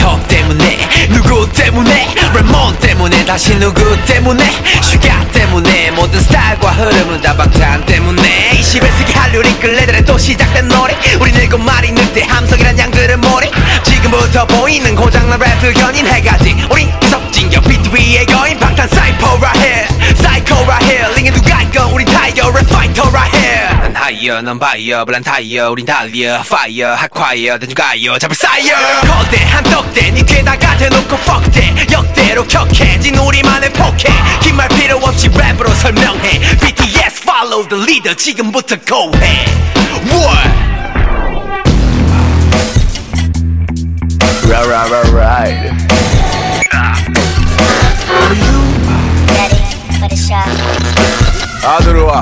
형 때문에 누구 때문에 레몬 때문에 다시 누구 때문에 슈가 때문에 모든 스타일과 흐름은 다 방탄 때문에 21세기 한류 링클레들의 또 시작된 노래 우린 일곱 마리 늑대 함성이란 양들의 머리 지금부터 보이는 고장난 랩을 견인 해가지 우린 이석진격 비트 위에 거인 방탄 사이퍼 right here 사이코 right here 링에 누가 있건 우린 타이어 랩 파이터 right here 난 하이어 넌 바이어 블란 타이어 우린 달려 파이어 핫콰이어 대중가요 잡을 사이어 거대한 떡대 니 귀에다가 대놓고 fuck that 역대로 격해진 우리만의 포켓 긴 말 필요 없이 랩으로 설명해 BTS follow the leader 지금부터 go 해 What? Right. Are you ready for the show? 다 들어와.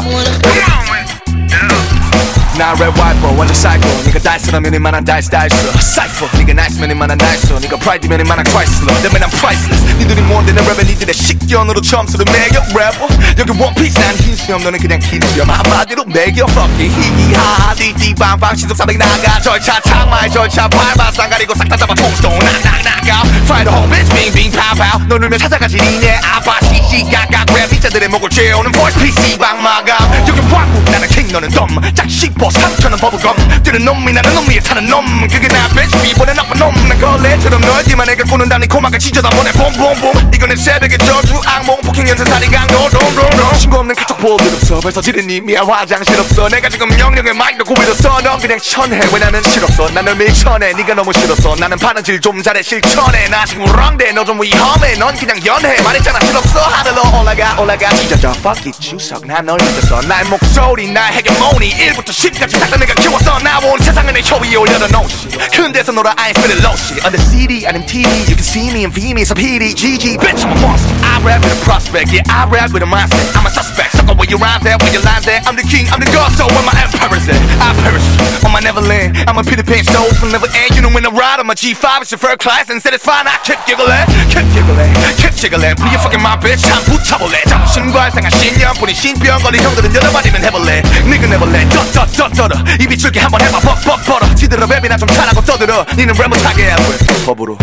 나 랩 와이퍼 완전 사이코 니가 달스라면 이만한 달스 사이퍼 니가 나이스면 이만한 나이스 니가 프라이드면 이만한 크라이슬러 내 맨 I'm priceless 니들이 뭔데 내 랩에 니들의 식견으로 점수를 매겨 래퍼 여기 원피스 난 흰수염 너는 그냥 긴 수염 한마디로 매겨 Fuck it 히히하하 띠띠빵빵 시속사백 나가 절차 창마의 절차 밟아 쌍가리고 싹 다 잡아 통스톤 낙낙낙아 Fry the whole bitch 빙빙 파우파우 너 울면 찾아가지 니네 아빠 시시각각 랩 이자들의 목을 죄우는 voice PC방 마감 여기 왕국 나는 king 너는 덤 짝씹어 3천원 버블검 뛰는 놈이 나는 놈 위에 타는 놈 그게 나 bitch 이번엔 나쁜 놈난 걸레처럼 너희들만 내가 꾸는다 네 코막을 찢어다 보내 봄봄봄 이거는 새벽의 저주 악몽 폭행 연쇄살인 강도 동동동 친구 없는 카톡 볼일 없어 벌써 지른 님이야 화장실 없어 내가 지금 명령의 마이크로 고비로써 넌 그냥 천해 왜냐면 싫었어 나는 밀천해 네가 너무 싫었어 나는 바느질 좀 잘해 실천해 나 지금 우렁대 너 좀 위험해 넌 그냥 연해 말했잖아 싫었어 하늘로 올라가 찢어져 fuck it 추석 난 널 믿었어 나의 목소리 나의 헤게모니 1부터 10까지 싹 다 내가 키웠어 나 온 세상을 내 혀 위에 올려다 놓지 큰 데서 놀아 I ain't spinning low shit on the CD 아님 TV you can see me and feel me so PD GG bitch I'm a monster I rap with a prospect yeah I rap with a mindset I'm a suspect sucker where you rhyme there where you line there I'm the king I'm the god so where my empire's at I perish on my Neverland I'm a Peter Pan soul will never end you know when I ride on my G5 it's your first class and said it's fine I keep giggling Be a fucking my bitch 참 붙여볼래 정신과 상한 신년뿐인 신병거리 형들은 여러 마디면 해볼래 니가 내볼래 떠떠떠떠러 입이 줄게 한번 해봐 벅벅 벌어 지들어 랩이나 좀 잘하고 떠들어 니는 랩 못하게 해 법으로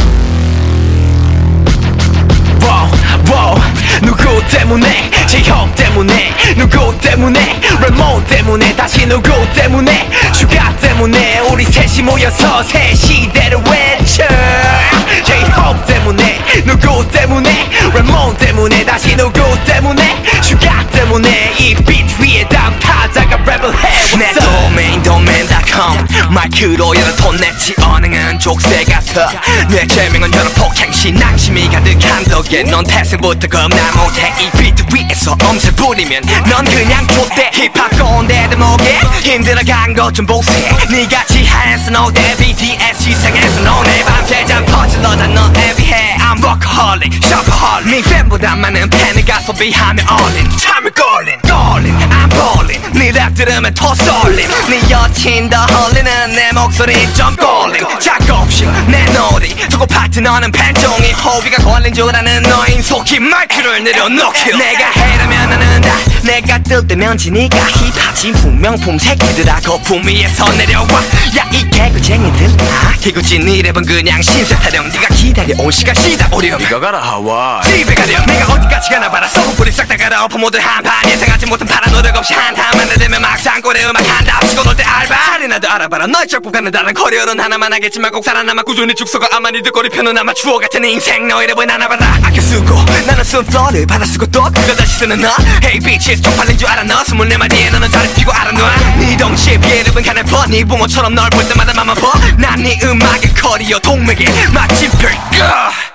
wow 누구 때문에 제 형 때문에 누구 때문에 레몬 때문에 다시 누구 때문에 슈가 때문에 우리 셋이 모여서 새 시대를 외쳐 제 형 때문에 누구 때문에 레몬 때문에 다시 누구 때문에 슈가 때문에 이 비트 위에 담타자가 랩을 해 내 domain.com 마이크로 여러 톤 냈지 언행은 족쇄 같아 내 제명은 여러 폭행시 낭심이 가득한 덕에 넌 태생부터 겁나 못해 이 비트 위에서 엄살 부리면 넌 그냥 좆대 힙합 꼰대들 목에 힘들어간 것 좀 보세 니같이 하얀스 노대 BTS 시상에서 너네 밤새장 퍼질러다 넌 애비해 I'm workaholic, shopaholic 네 팬보다 많은 팬을 가소비하며 all-in 참을 걸린 I'm ballin' 네 랩 들으면 더 쏠림 네 여친 더 헐리는 내 목소리 좀 꼴림 작업실 내 놀이 두고 파트너는 팬종이 호비가 걸린 줄 아는 너인 속히 마이크를 내려놓기 내가 해라면 나는 다 내가 뜰 때면 지니까 힙합 진품 명품 새끼들아 거품 위에서 내려와 야 이 개구쟁이들 개구진 네 랩은 그냥 신세 타령 네가 기다려온 시간 시다 오렴 니가 가라 하와이 집에 가렴 내가 어디까지 가나 봐라 소금뿌리 싹 다 갈아엎어 모두 한판 예상하지 못한 파란 노력 없이 한타만 내대면 막상 꼴에 음악 한다 합치고 놀 때 알바 자리나도 알아봐라 너의 적복하는 다른 커리어는 하나만 하겠지만 꼭 살아남아 꾸준히 죽서가 아마 니들 꼬리표는 아마 추억 같은 인생 너의 랩은 하나 봐라 아껴 쓰고 나는 쓴 플로를 받아 쓰고 또 그걸 다시 쓰는 너 Hey bitches 쪽팔린 줄 알아 너 24마디에 너는 다리 피고 알아놔 네 덩치에 비해 랩은 가늘퍼 네 붕어처럼 널 볼 때마다 맘만 퍼 난 네 음악의 커리어 동맥에 마침표